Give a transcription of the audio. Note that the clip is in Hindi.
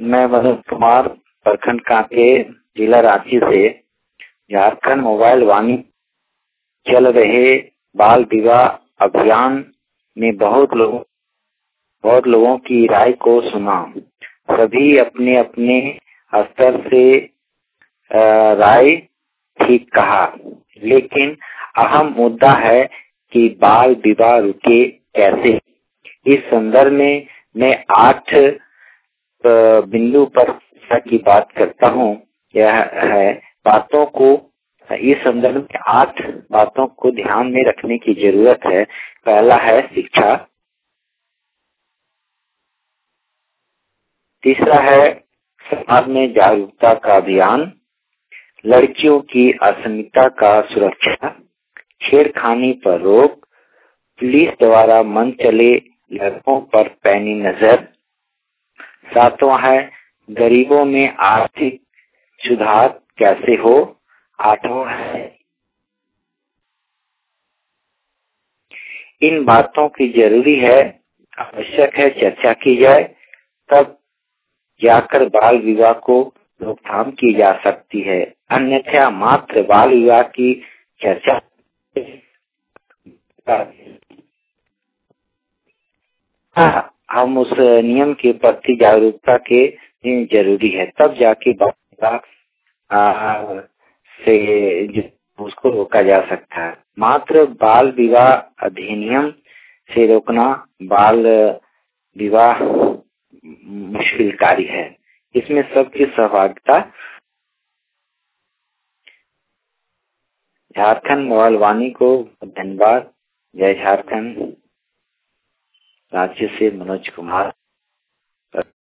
मैं मनोज कुमार, प्रखंड कांके, जिला रांची से। झारखंड मोबाइल वाणी चल रहे बाल विवाह अभियान में बहुत लोगों की राय को सुना। सभी अपने अपने स्तर से राय ठीक कहा, लेकिन अहम मुद्दा है कि बाल विवाह रुके कैसे। इस संदर्भ में मैं 8 बिंदु पर की बात करता हूँ। यह है बातों को इस संदर्भ में 8 बातों को ध्यान में रखने की जरूरत है। पहला है शिक्षा, तीसरा है समाज में जागरूकता का अभियान, लड़कियों की अस्मिता का सुरक्षा, छेड़खानी पर रोक, पुलिस द्वारा मन चले लड़कों पर पैनी नजर, सातवां है गरीबों में आर्थिक सुधार कैसे हो, आठवां है इन बातों की जरूरी है, आवश्यक है चर्चा की जाए, तब जाकर बाल विवाह को रोकथाम की जा सकती है। अन्यथा मात्र बाल विवाह की चर्चा हम उस नियम के प्रति जागरूकता के जरूरी है, तब जाके बाल विवाह से उसको रोका जा सकता है। मात्र बाल विवाह अधिनियम से रोकना बाल विवाह मुश्किल कार्य है। इसमें सबकी सहभागिता। झारखंड मोबाइल वाणी को धन्यवाद। जय झारखंड। राज्य से मनोज कुमार।